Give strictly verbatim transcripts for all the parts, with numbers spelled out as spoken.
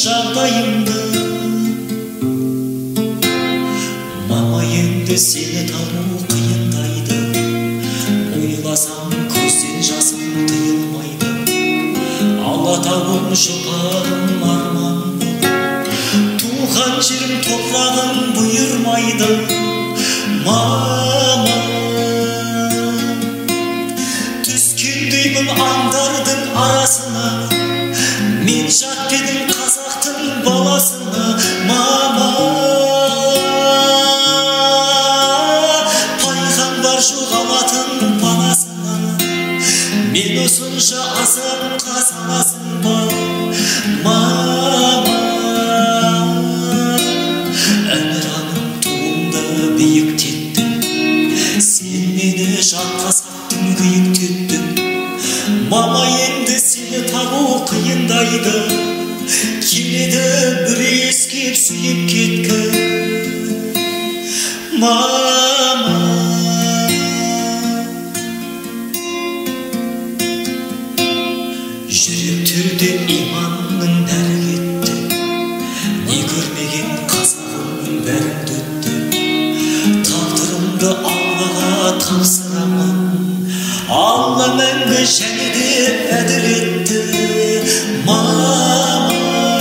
жағдайымды. Мама, енді сені табу қиындайды, ойласам көзден жасым тыйылмайды. Алатауым жұпарым арман болып, туған жерім топырағым бұйырмайды. Мама, түскендеймін аңдардың арасына, мен жат едім қазақтың баласына. Мама, пайғамбар жоғалатын панасына, мен осынша азапқа саласың ба? Мама, әнұраным туымды биіктеттің, сен мені жатқа саттың, күйіктеттің. Мама, енді сені табу қиындайды, келеді бір ескеп сүйіп кеткі. Мама, жүректерде иманның бәрі кетті, не көрмеген қазағымның бәрін төтті. Тағдырымды Аллаға тапсырамын, Алла мәңгі және де әділ етті. Мама,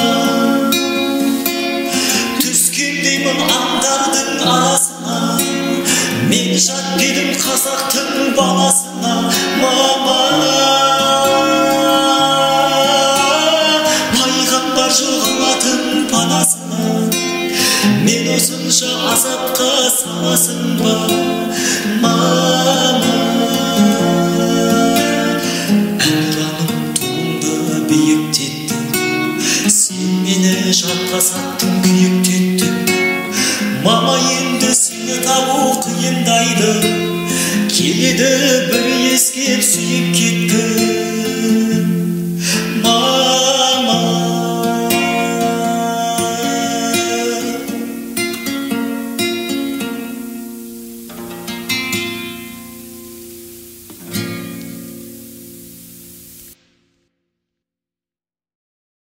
түскендеймін аңдардың арасына, мен жат едім қазақтың баласына. Мама, пайғамбар жоғалатын панасына, мен осынша азапқа саласың ба? Мама, жатқа саттың, күйіктеттің. Мама, енді сені табу қиындайды, келеді бір ескеп сүйіп кетті.